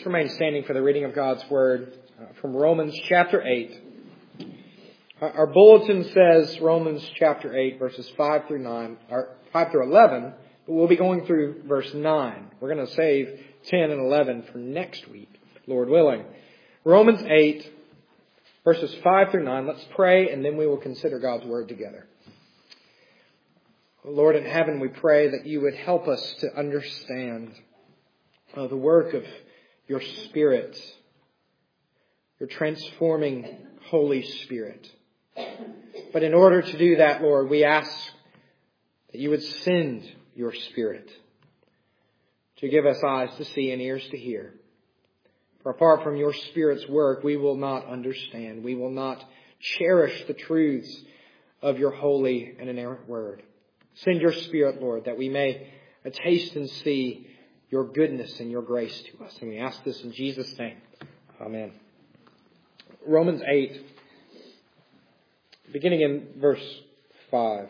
remain standing for the reading of God's Word from Romans chapter 8. Our bulletin says Romans chapter 8, verses 5 through 11, but we'll be going through verse 9. We're going to save 10 and 11 for next week, Lord willing. Romans 8, verses 5 through 9. Let's pray, and then we will consider God's Word together. Lord in heaven, we pray that you would help us to understand the work of your Spirit, your transforming Holy Spirit. But in order to do that, Lord, we ask that you would send your Spirit to give us eyes to see and ears to hear. For apart from your Spirit's work, we will not understand. We will not cherish the truths of your holy and inerrant word. Send your Spirit, Lord, that we may taste and see your goodness and your grace to us. And we ask this in Jesus' name. Amen. Romans 8, beginning in verse 5.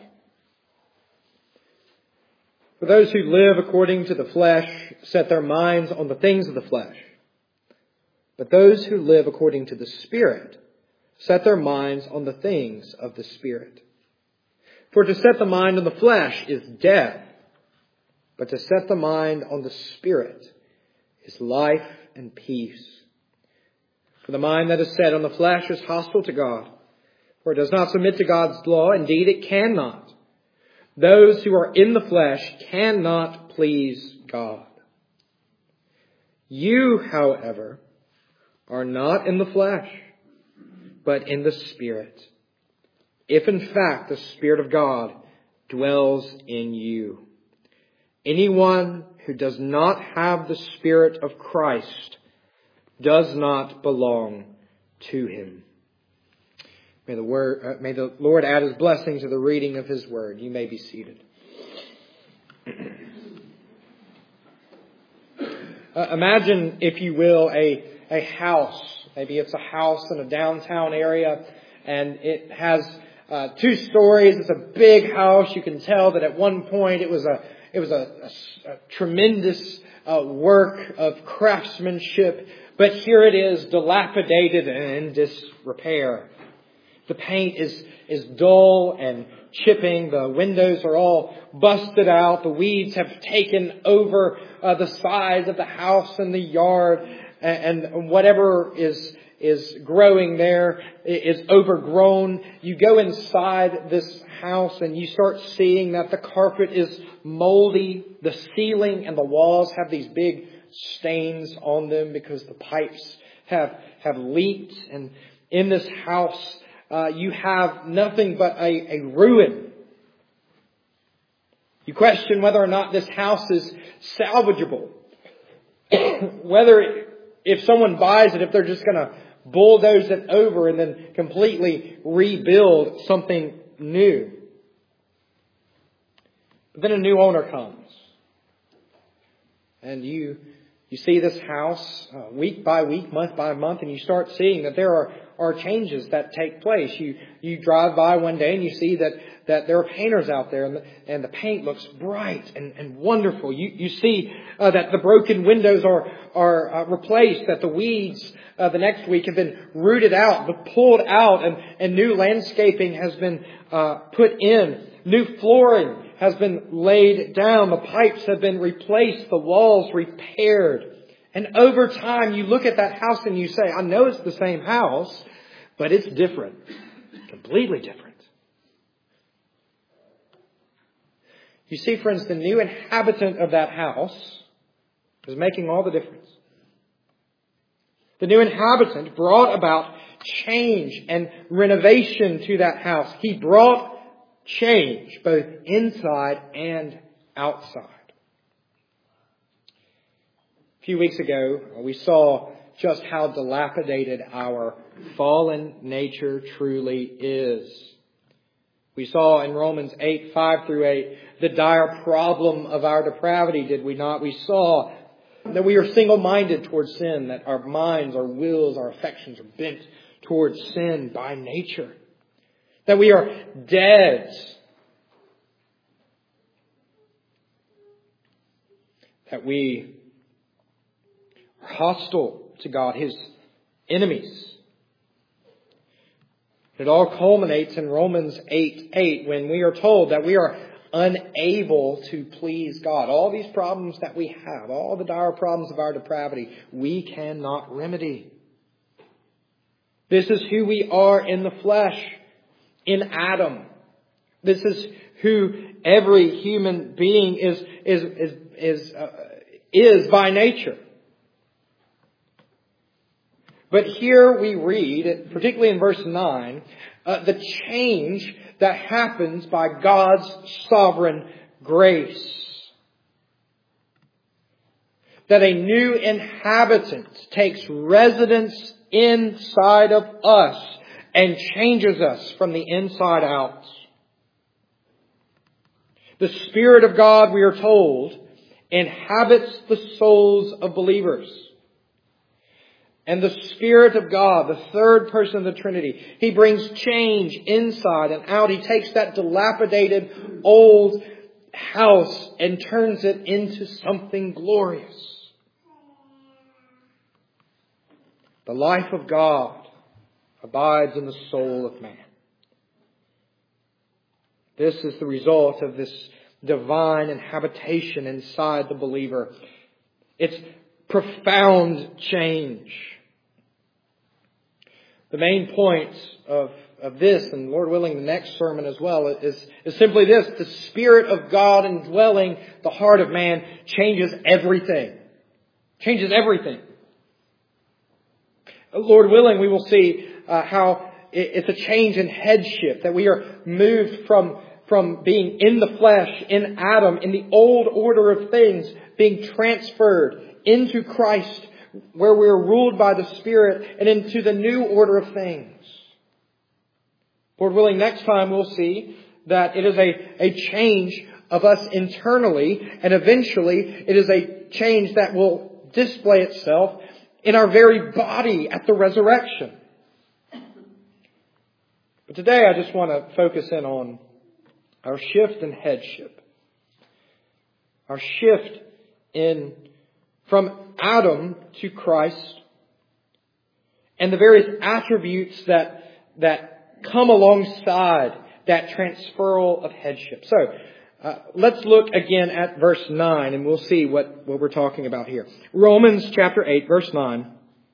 For those who live according to the flesh set their minds on the things of the flesh. But those who live according to the Spirit set their minds on the things of the Spirit. For to set the mind on the flesh is death, but to set the mind on the Spirit is life and peace. For the mind that is set on the flesh is hostile to God, for it does not submit to God's law. Indeed, it cannot. Those who are in the flesh cannot please God. You, however, are not in the flesh, but in the Spirit, if in fact the Spirit of God dwells in you. Anyone who does not have the Spirit of Christ does not belong to him. May the Lord add His blessing to the reading of His Word. You may be seated. Imagine, if you will, a house. Maybe it's a house in a downtown area, and it has 2 stories. It's a big house. You can tell that at one point it was a tremendous work of craftsmanship, but here it is, dilapidated and in disrepair. The paint is dull and chipping. The windows are all busted out. The weeds have taken over the sides of the house and the yard, and whatever is growing there is overgrown. You go inside this house and you start seeing that the carpet is moldy. The ceiling and the walls have these big stains on them because the pipes have leaked. And in this house, you have nothing but a ruin. You question whether or not this house is salvageable. Whether if someone buys it, if they're just going to bulldoze it over and then completely rebuild something new. But then a new owner comes. And you see this house week by week, month by month, and you start seeing that there are changes that take place. You drive by one day and you see that there are painters out there, and the paint looks bright and wonderful. You see that the broken windows are replaced, that the weeds the next week have been rooted out, but pulled out, and new landscaping has been put in. New flooring has been laid down. The pipes have been replaced. The walls repaired. And over time, you look at that house and you say, I know it's the same house, but it's different. Completely different. You see, friends, the new inhabitant of that house is making all the difference. The new inhabitant brought about change and renovation to that house. He brought change both inside and outside. A few weeks ago, we saw just how dilapidated our fallen nature truly is. We saw in Romans 8, 5 through 8, the dire problem of our depravity, did we not? We saw that we are single-minded towards sin, that our minds, our wills, our affections are bent towards sin by nature. That we are dead. That we are hostile to God, His enemies. It all culminates in Romans 8:8 when we are told that we are unable to please God. All these problems that we have, all the dire problems of our depravity, we cannot remedy. This is who we are in the flesh, in Adam. This is who every human being is by nature. But here we read, particularly in verse 9, the change that happens by God's sovereign grace. That a new inhabitant takes residence inside of us and changes us from the inside out. The Spirit of God, we are told, inhabits the souls of believers. And the Spirit of God, the third person of the Trinity, He brings change inside and out. He takes that dilapidated old house and turns it into something glorious. The life of God abides in the soul of man. This is the result of this divine inhabitation inside the believer. It's profound change. The main point of this, and Lord willing the next sermon as well, is simply this. The Spirit of God indwelling the heart of man changes everything. Changes everything. Lord willing, we will see how it's a change in headship, that we are moved from being in the flesh, in Adam, in the old order of things, being transferred into Christ, where we are ruled by the Spirit, and into the new order of things. Lord willing, next time we'll see that it is a change of us internally, and eventually it is a change that will display itself in our very body at the resurrection. But today I just want to focus in on our shift in headship. Our shift from Adam to Christ, and the various attributes that come alongside that transferal of headship. So, let's look again at verse 9 and we'll see what we're talking about here. Romans chapter 8, verse 9.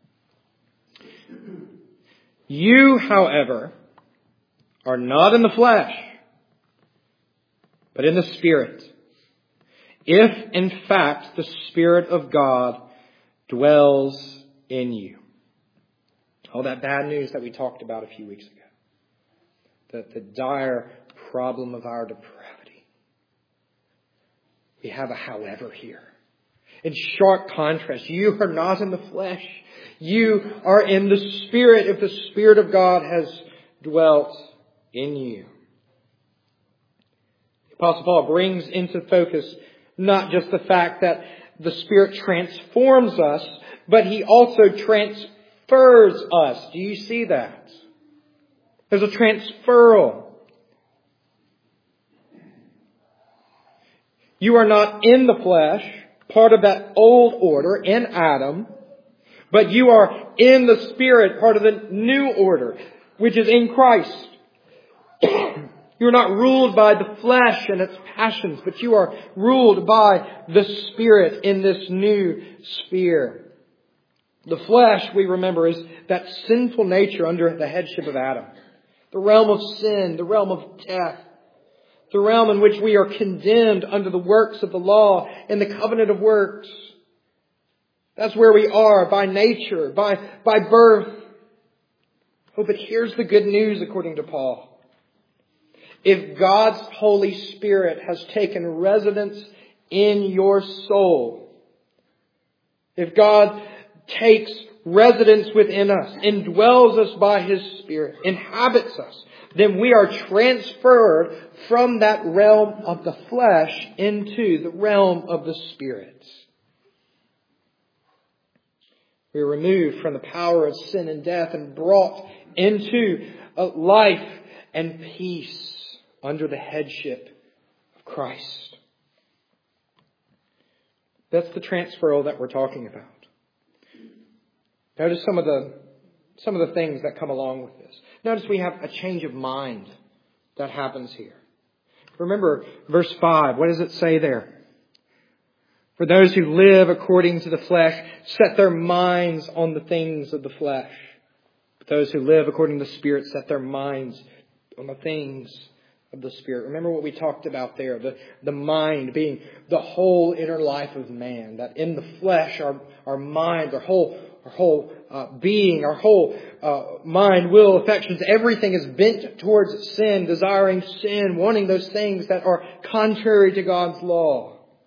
You, however, are not in the flesh, but in the Spirit, if in fact the Spirit of God dwells in you. All that bad news that we talked about a few weeks ago. The dire problem of our depravity. We have a however here. In sharp contrast, you are not in the flesh. You are in the Spirit if the Spirit of God has dwelt in you. The Apostle Paul brings into focus not just the fact that the Spirit transforms us, but He also transfers us. Do you see that? There's a transferal. You are not in the flesh, part of that old order in Adam, but you are in the Spirit, part of the new order, which is in Christ. You're not ruled by the flesh and its passions, but you are ruled by the Spirit in this new sphere. The flesh, we remember, is that sinful nature under the headship of Adam. The realm of sin, the realm of death. The realm in which we are condemned under the works of the law and the covenant of works. That's where we are by nature, by birth. Oh, but here's the good news according to Paul. If God's Holy Spirit has taken residence in your soul, if God takes residence within us, indwells us by His Spirit, inhabits us, then we are transferred from that realm of the flesh into the realm of the Spirit. We are removed from the power of sin and death and brought into life and peace under the headship of Christ. That's the transferal that we're talking about. Notice some of the things that come along with this. Notice we have a change of mind that happens here. Remember verse 5. What does it say there? For those who live according to the flesh set their minds on the things of the flesh. But those who live according to the Spirit set their minds on the things of the Spirit. Remember what we talked about there. The mind being the whole inner life of man. That in the flesh, our mind, our whole being, our whole mind, will, affections, everything is bent towards sin, desiring sin, wanting those things that are contrary to God's law.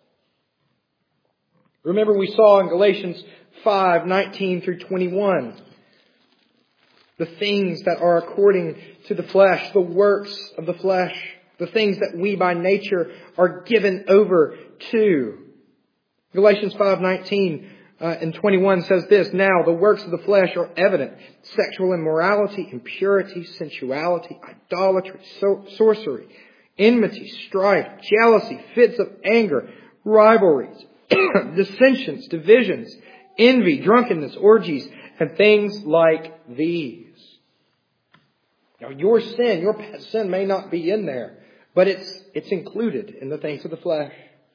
Remember we saw in Galatians 5:19 through 21, the things that are according to the flesh, the works of the flesh, the things that we by nature are given over to. Galatians 5:19 and 21 says this, Now the works of the flesh are evident: sexual immorality, impurity, sensuality, idolatry, sorcery, enmity, strife, jealousy, fits of anger, rivalries, dissensions, divisions, envy, drunkenness, orgies, and things like these. Now your past sin may not be in there, but it's included in the things of the flesh.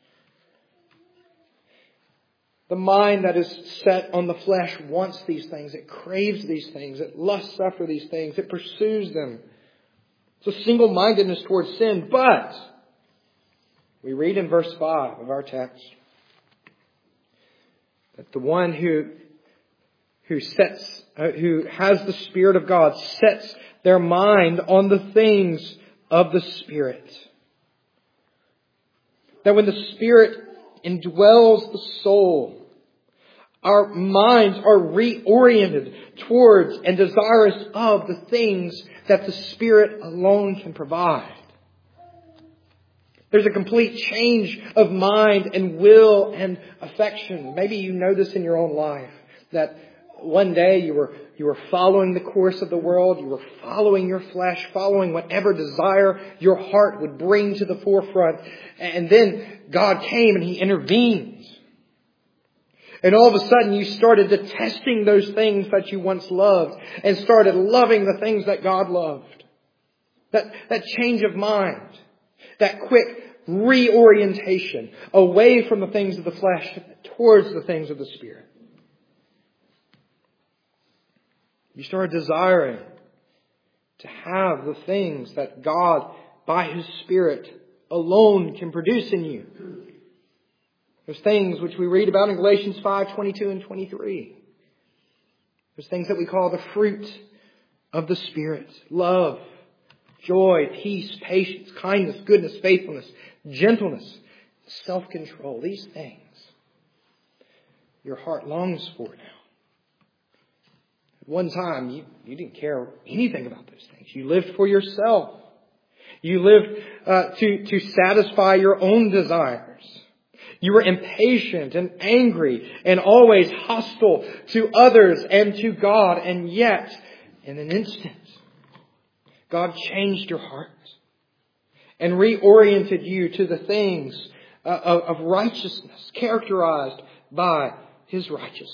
The mind that is set on the flesh wants these things. It craves these things. It lusts after these things. It pursues them. It's a single-mindedness towards sin. But we read in verse 5 of our text that the one who has the Spirit of God sets their mind on the things of the Spirit. That when the Spirit indwells the soul, our minds are reoriented towards and desirous of the things that the Spirit alone can provide. There's a complete change of mind and will and affection. Maybe you know this in your own life, that one day you were following the course of the world, you were following your flesh, following whatever desire your heart would bring to the forefront. And then God came and He intervened. And all of a sudden you started detesting those things that you once loved and started loving the things that God loved. That change of mind, that quick reorientation away from the things of the flesh towards the things of the Spirit. You started desiring to have the things that God, by His Spirit, alone can produce in you. Those things which we read about in Galatians 5:22 and 23. Those things that we call the fruit of the Spirit. Love, joy, peace, patience, kindness, goodness, faithfulness, gentleness, self-control. These things your heart longs for now. At one time, you didn't care anything about those things. You lived for yourself. You lived to satisfy your own desires. You were impatient and angry and always hostile to others and to God. And yet, in an instant, God changed your heart and reoriented you to the things of righteousness, characterized by His righteousness.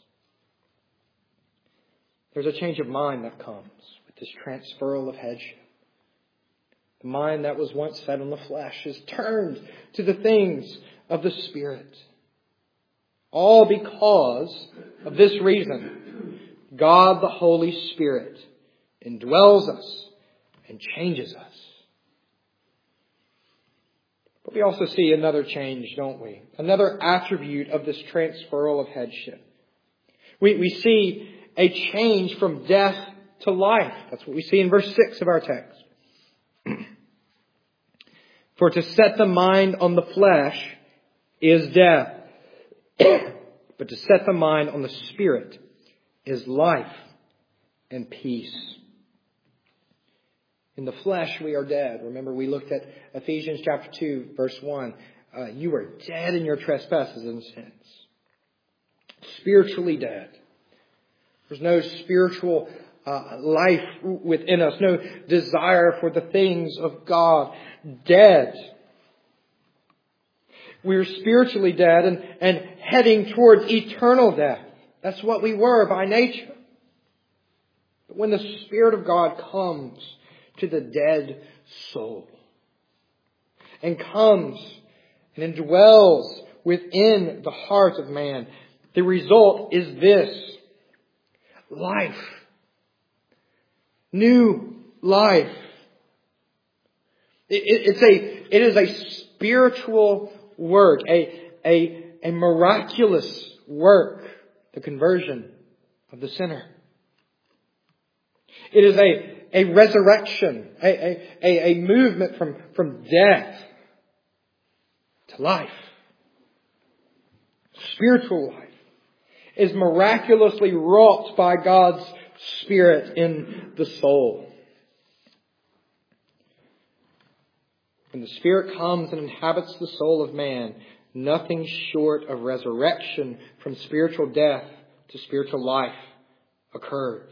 There's a change of mind that comes with this transferal of headship. The mind that was once set on the flesh is turned to the things of the Spirit. All because of this reason. God the Holy Spirit indwells us and changes us. But we also see another change, don't we? Another attribute of this transferal of headship. We see a change from death to life. That's what we see in verse 6 of our text. For to set the mind on the flesh is death, but to set the mind on the Spirit is life and peace. In the flesh we are dead. Remember we looked at Ephesians chapter 2 verse 1. You are dead in your trespasses and sins. Spiritually dead. There's no spiritual life within us. No desire for the things of God. Dead. We're spiritually dead and heading towards eternal death. That's what we were by nature. But when the Spirit of God comes to the dead soul and comes and indwells within the heart of man, the result is this: life. New life. It is a spiritual work, a miraculous work, the conversion of the sinner. It is a resurrection, a movement from death to life. Spiritual life is miraculously wrought by God's Spirit in the soul. When the Spirit comes and inhabits the soul of man, nothing short of resurrection from spiritual death to spiritual life occurs.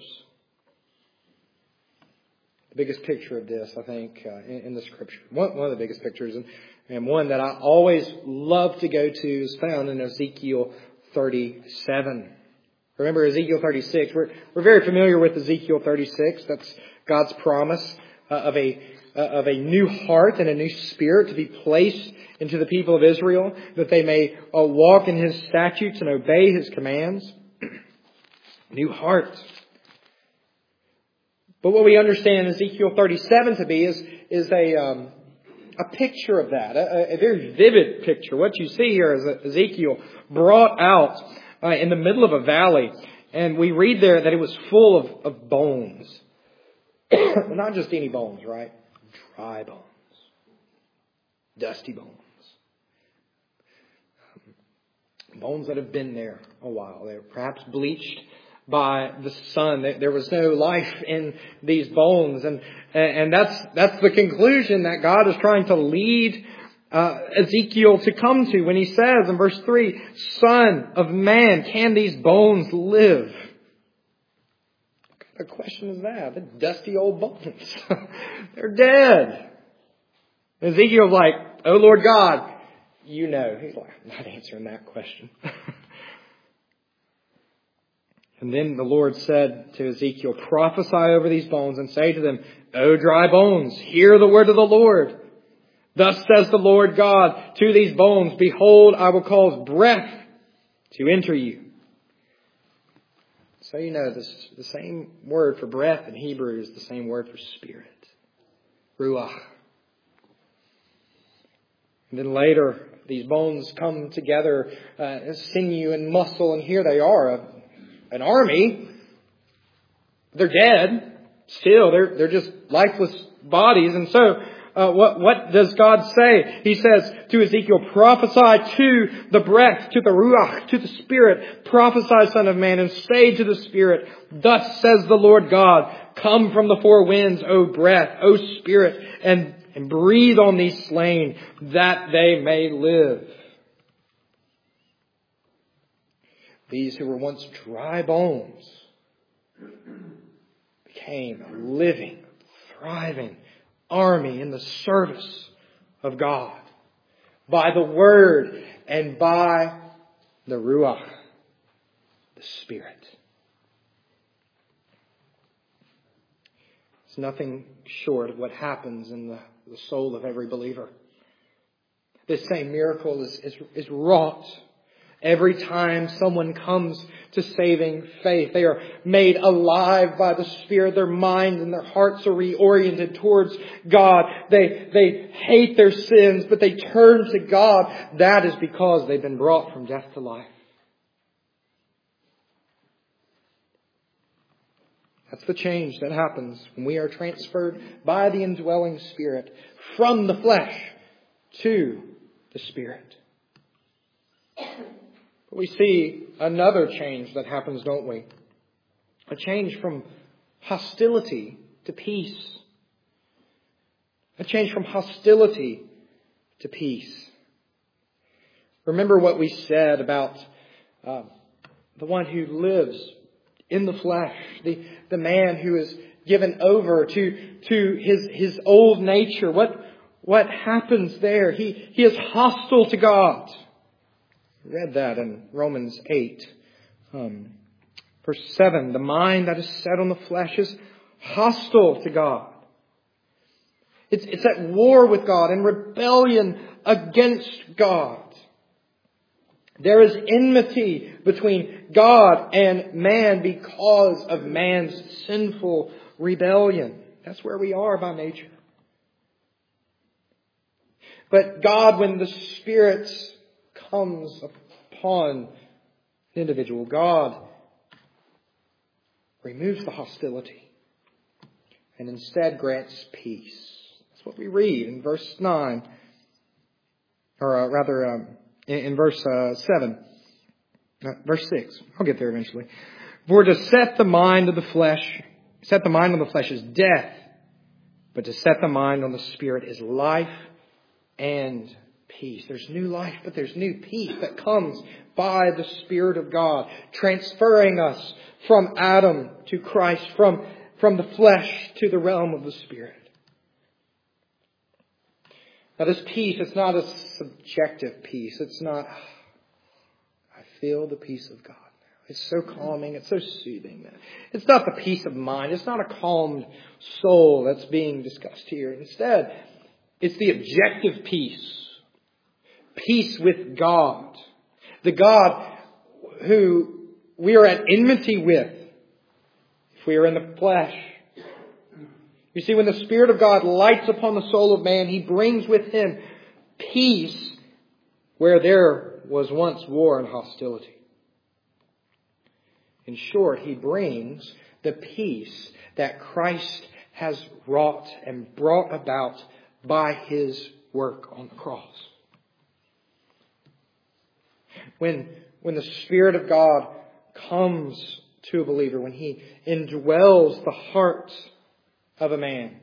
The biggest picture of this, I think, in the Scripture, one of the biggest pictures, and one that I always love to go to, is found in Ezekiel 37. Remember Ezekiel 36. We're very familiar with Ezekiel 36. That's God's promise of a new heart and a new spirit to be placed into the people of Israel, that they may walk in His statutes and obey His commands. New heart. But what we understand Ezekiel 37 to be is a picture of that, a very vivid picture. What you see here is Ezekiel brought out in the middle of a valley, and we read there that it was full of bones. Not just any bones, right? Dry bones. Dusty bones. Bones that have been there a while. They were perhaps bleached by the sun. There was no life in these bones. And that's the conclusion that God is trying to lead Ezekiel to come to when he says in verse 3, "Son of man, can these bones live?" What kind of question is that? The dusty old bones. They're dead. Ezekiel's like, "Oh Lord God, you know." He's like, "I'm not answering that question." And then the Lord said to Ezekiel, "Prophesy over these bones and say to them, O dry bones, hear the word of the Lord. Thus says the Lord God to these bones, Behold, I will cause breath to enter you." So you know the same word for breath in Hebrew is the same word for spirit. Ruach. And then later, these bones come together, sinew and muscle, and here they are, an army. They're dead. Still, they're just lifeless bodies. And so, what does God say? He says to Ezekiel, "Prophesy to the breath, to the ruach, to the spirit. Prophesy, son of man, and say to the spirit, Thus says the Lord God, Come from the four winds, O breath, O spirit, and breathe on these slain, that they may live." These who were once dry bones became a living, thriving army in the service of God by the Word and by the Ruach, the Spirit. It's nothing short of what happens in the soul of every believer. This same miracle is wrought every time someone comes to saving faith. They are made alive by the Spirit. Their minds and their hearts are reoriented towards God. They hate their sins, but they turn to God. That is because they've been brought from death to life. That's the change that happens when we are transferred by the indwelling Spirit from the flesh to the Spirit. But we see another change that happens, don't we? A change from hostility to peace. A change from hostility to peace. Remember what we said about the one who lives in the flesh, the man who is given over to his old nature. What happens there? He is hostile to God. We read that in Romans 8. Verse 7, the mind that is set on the flesh is hostile to God. It's at war with God, in rebellion against God. There is enmity between God and man because of man's sinful rebellion. That's where we are by nature. But God, when the Spirit comes upon an individual, God removes the hostility and instead grants peace. That's what we read in verse 9, or rather in verse 7. Verse 6. I'll get there eventually. For to set the mind on the flesh is death, but to set the mind on the Spirit is life and peace. There's new life, but there's new peace that comes by the Spirit of God, transferring us from Adam to Christ, from the flesh to the realm of the Spirit. Now this peace, it's not a subjective peace. It's not, I feel the peace of God. It's so calming. It's so soothing. It's not the peace of mind. It's not a calmed soul that's being discussed here. Instead, it's the objective peace. Peace with God. The God who we are at enmity with if we are in the flesh. You see, when the Spirit of God lights upon the soul of man, He brings with Him peace where there was once war and hostility. In short, He brings the peace that Christ has wrought and brought about by His work on the cross. When the Spirit of God comes to a believer, when He indwells the heart of a man,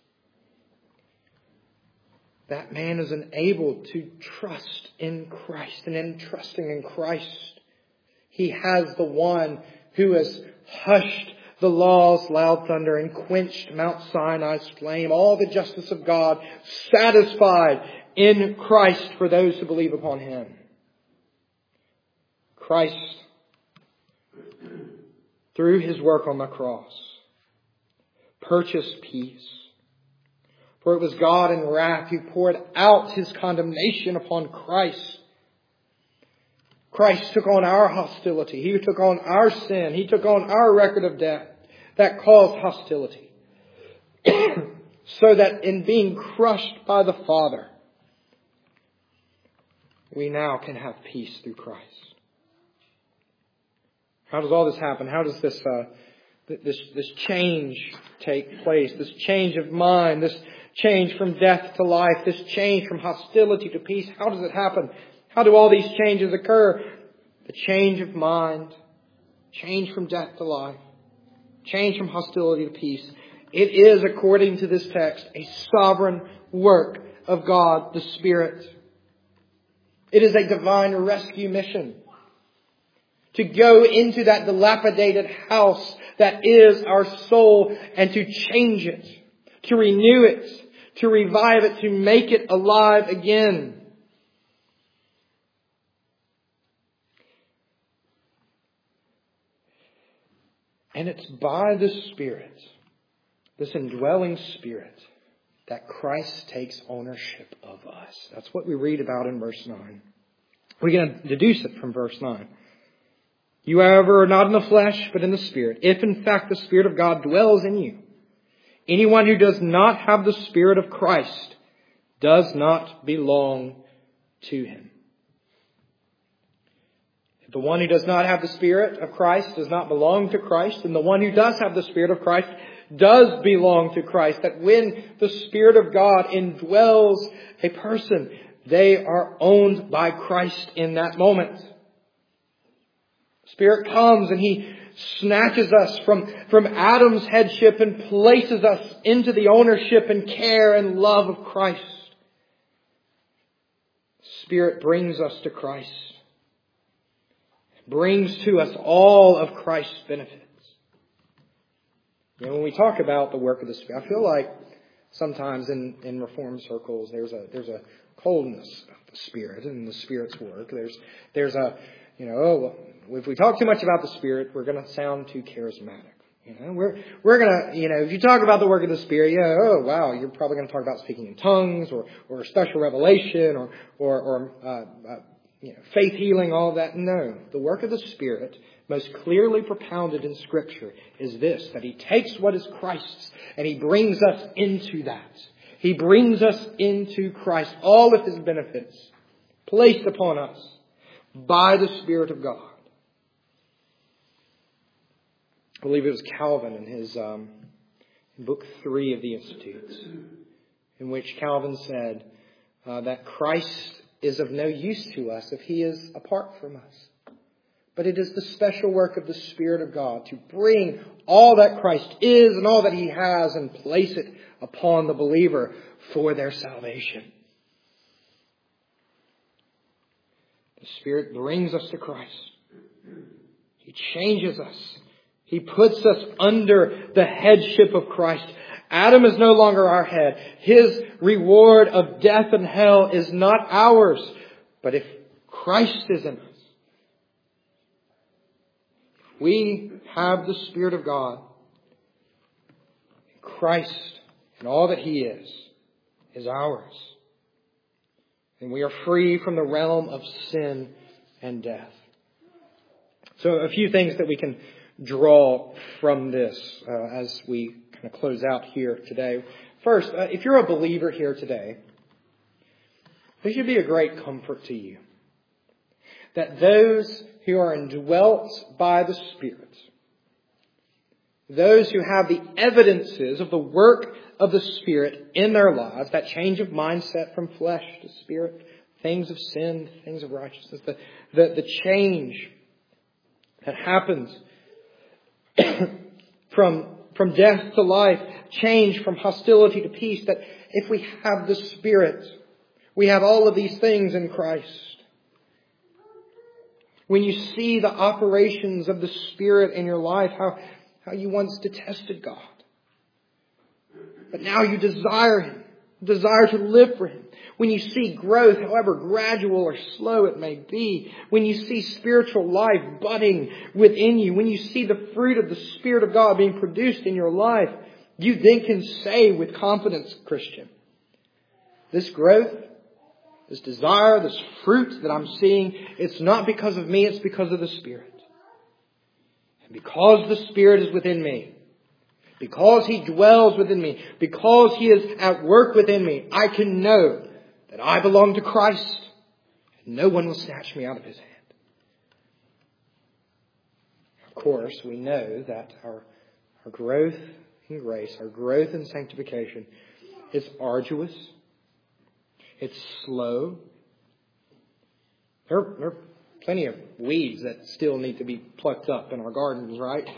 that man is enabled to trust in Christ. And in trusting in Christ, he has the one who has hushed the law's loud thunder and quenched Mount Sinai's flame. All the justice of God satisfied in Christ for those who believe upon Him. Christ, through His work on the cross, purchased peace. For it was God in wrath who poured out His condemnation upon Christ. Christ took on our hostility. He took on our sin. He took on our record of death that caused hostility. So that in being crushed by the Father, we now can have peace through Christ. How does all this happen? How does this change take place? This change of mind, this change from death to life, this change from hostility to peace. How does it happen? How do all these changes occur? The change of mind, change from death to life, change from hostility to peace. It is, according to this text, a sovereign work of God the Spirit. It is a divine rescue mission. To go into that dilapidated house that is our soul and to change it, to renew it, to revive it, to make it alive again. And it's by the Spirit, this indwelling Spirit, that Christ takes ownership of us. That's what we read about in verse 9. We're going to deduce it from verse 9. You, however, are not in the flesh, but in the Spirit, if in fact the Spirit of God dwells in you. Anyone who does not have the Spirit of Christ does not belong to Him. If the one who does not have the Spirit of Christ does not belong to Christ, and the one who does have the Spirit of Christ does belong to Christ, that when the Spirit of God indwells a person, they are owned by Christ in that moment. Spirit comes and He snatches us from Adam's headship and places us into the ownership and care and love of Christ. Spirit brings us to Christ. Brings to us all of Christ's benefits. When we talk about the work of the Spirit, I feel like sometimes in Reformed circles there's a coldness about the Spirit and the Spirit's work. There's a If we talk too much about the Spirit, we're going to sound too charismatic. We're going to, if you talk about the work of the Spirit, oh wow, you're probably going to talk about speaking in tongues or special revelation or faith healing, all of that. No, the work of the Spirit, most clearly propounded in Scripture, is this, that He takes what is Christ's and He brings us into that. He brings us into Christ, all of His benefits placed upon us by the Spirit of God. I believe it was Calvin in his book 3 of the Institutes, in which Calvin said that Christ is of no use to us if He is apart from us. But it is the special work of the Spirit of God to bring all that Christ is and all that He has and place it upon the believer for their salvation. The Spirit brings us to Christ. He changes us. He puts us under the headship of Christ. Adam is no longer our head. His reward of death and hell is not ours. But if Christ is in us, we have the Spirit of God. Christ and all that He is ours. And we are free from the realm of sin and death. So a few things that we can draw from this as we kind of close out here today. First, if you're a believer here today, this should be a great comfort to you. That those who are indwelt by the Spirit, those who have the evidences of the work of the Spirit in their lives, that change of mindset from flesh to spirit, things of sin, things of righteousness, the change that happens from death to life, change from hostility to peace, that if we have the Spirit, we have all of these things in Christ. When you see the operations of the Spirit in your life, how you once detested God, but now you desire Him, desire to live for Him. When you see growth, however gradual or slow it may be, when you see spiritual life budding within you, when you see the fruit of the Spirit of God being produced in your life, you then can say with confidence, Christian, this growth, this desire, this fruit that I'm seeing, it's not because of me, it's because of the Spirit. And because the Spirit is within me, because He dwells within me, because He is at work within me, I can know that I belong to Christ and no one will snatch me out of His hand. Of course, we know that our growth in grace, our growth in sanctification is arduous. It's slow. There are plenty of weeds that still need to be plucked up in our gardens, right?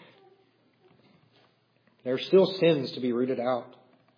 There are still sins to be rooted out.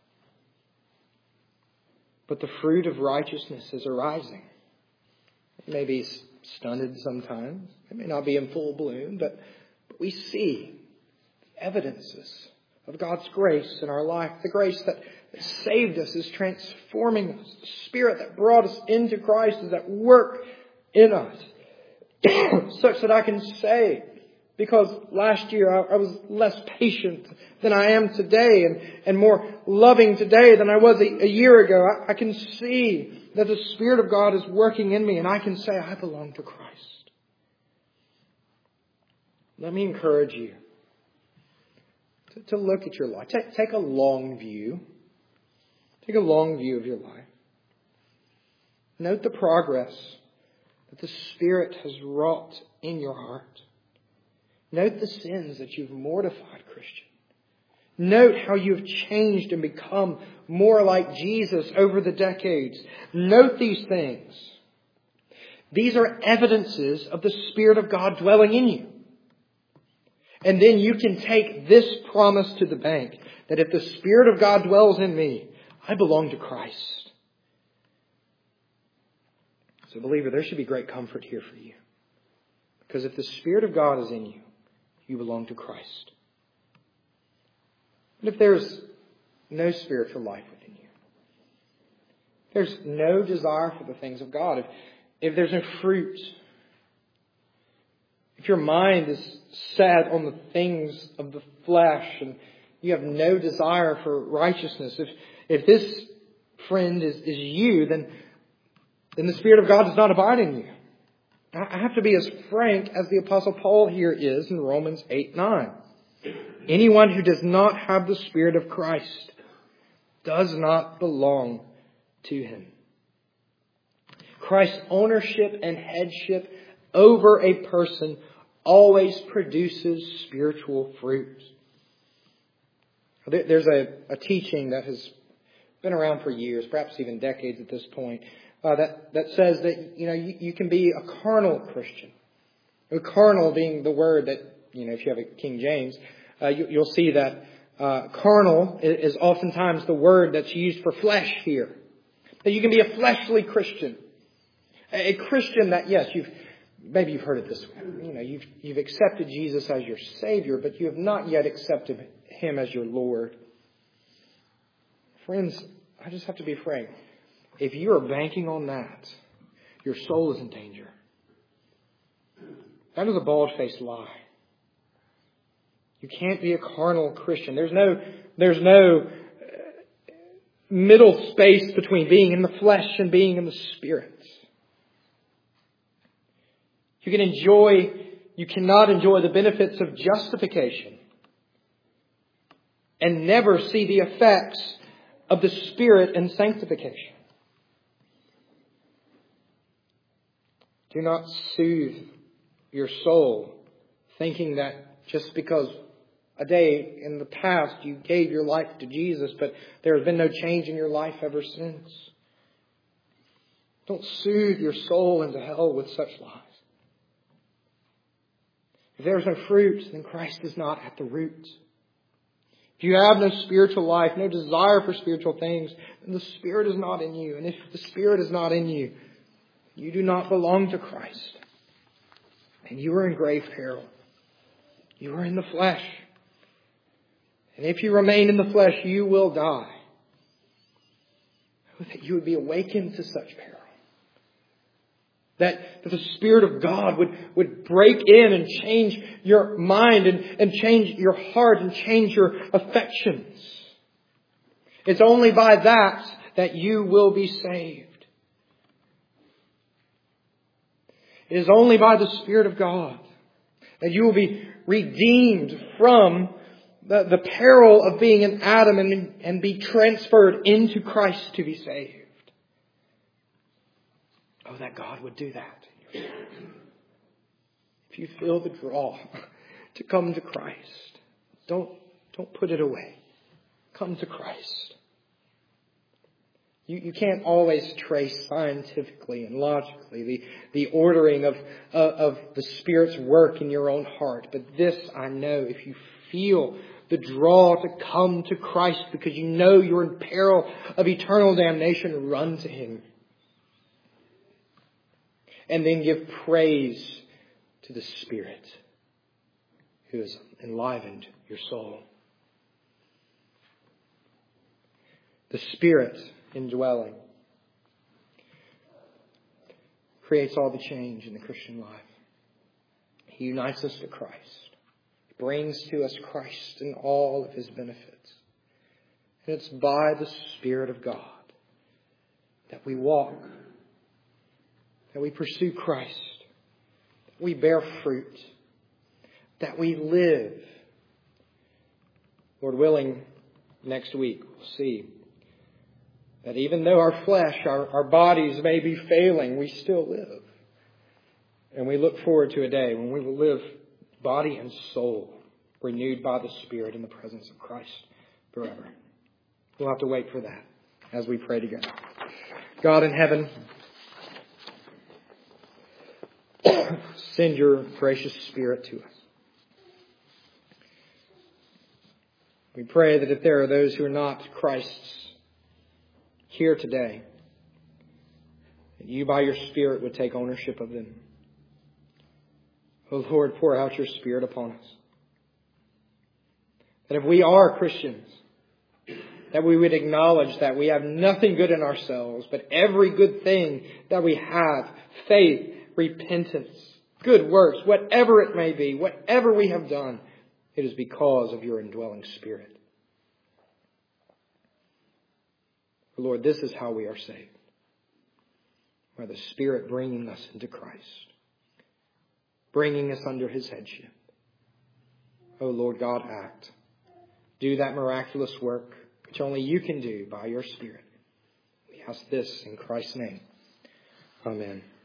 But the fruit of righteousness is arising. It may be stunted sometimes. It may not be in full bloom, but we see evidences of God's grace in our life. The grace that saved us is transforming us. The Spirit that brought us into Christ is at work in us. Such that I can say, because last year I was less patient than I am today and more loving today than I was a year ago. I can see that the Spirit of God is working in me and I can say I belong to Christ. Let me encourage you to look at your life. Take a long view. Take a long view of your life. Note the progress that the Spirit has wrought in your heart. Note the sins that you've mortified, Christian. Note how you've changed and become more like Jesus over the decades. Note these things. These are evidences of the Spirit of God dwelling in you. And then you can take this promise to the bank, that if the Spirit of God dwells in me, I belong to Christ. So believer, there should be great comfort here for you. Because if the Spirit of God is in you, you belong to Christ. And if there's no spiritual life within you, there's no desire for the things of God, if there's no fruit, if your mind is set on the things of the flesh and you have no desire for righteousness, if this friend is you, then the Spirit of God does not abide in you. I have to be as frank as the Apostle Paul here is in Romans 8:9. Anyone who does not have the Spirit of Christ does not belong to Him. Christ's ownership and headship over a person always produces spiritual fruit. There's a teaching that has been around for years, perhaps even decades at this point, that says that you can be a carnal Christian. Carnal being the word that, if you have a King James, you'll see that carnal is oftentimes the word that's used for flesh here. That you can be a fleshly Christian. A Christian that, yes, maybe you've heard it this way. You've accepted Jesus as your Savior, but you have not yet accepted Him as your Lord. Friends, I just have to be frank. If you are banking on that, your soul is in danger. That is a bald-faced lie. You can't be a carnal Christian. There's no middle space between being in the flesh and being in the Spirit. You cannot enjoy the benefits of justification and never see the effects of the Spirit in sanctification. Do not soothe your soul thinking that just because a day in the past you gave your life to Jesus, but there has been no change in your life ever since. Don't soothe your soul into hell with such lies. If there is no fruit, then Christ is not at the root. If you have no spiritual life, no desire for spiritual things, then the Spirit is not in you. And if the Spirit is not in you, you do not belong to Christ. And you are in grave peril. You are in the flesh. And if you remain in the flesh, you will die. That you would be awakened to such peril. That the Spirit of God would break in and change your mind and change your heart and change your affections. It's only by that you will be saved. It is only by the Spirit of God that you will be redeemed from the peril of being in Adam and be transferred into Christ to be saved. Oh, that God would do that. If you feel the draw to come to Christ, don't put it away. Come to Christ. You can't always trace scientifically and logically the ordering of the Spirit's work in your own heart. But this I know, if you feel the draw to come to Christ because you know you're in peril of eternal damnation, run to Him. And then give praise to the Spirit who has enlivened your soul. The Spirit indwelling creates all the change in the Christian life. He unites us to Christ. He brings to us Christ and all of His benefits. And it's by the Spirit of God that we walk, that we pursue Christ, that we bear fruit, that we live. Lord willing, next week we'll see that even though our flesh, our bodies may be failing, we still live. And we look forward to a day when we will live body and soul renewed by the Spirit in the presence of Christ forever. We'll have to wait for that as we pray together. God in heaven, send your gracious Spirit to us. We pray that if there are those who are not Christ's here today, that you by your Spirit would take ownership of them. Oh Lord, pour out your Spirit upon us. That if we are Christians, that we would acknowledge that we have nothing good in ourselves, but every good thing that we have, faith, repentance, good works, whatever it may be, whatever we have done, it is because of your indwelling Spirit. Lord, this is how we are saved. By the Spirit bringing us into Christ. Bringing us under His headship. Oh Lord God, act. Do that miraculous work which only you can do by your Spirit. We ask this in Christ's name. Amen.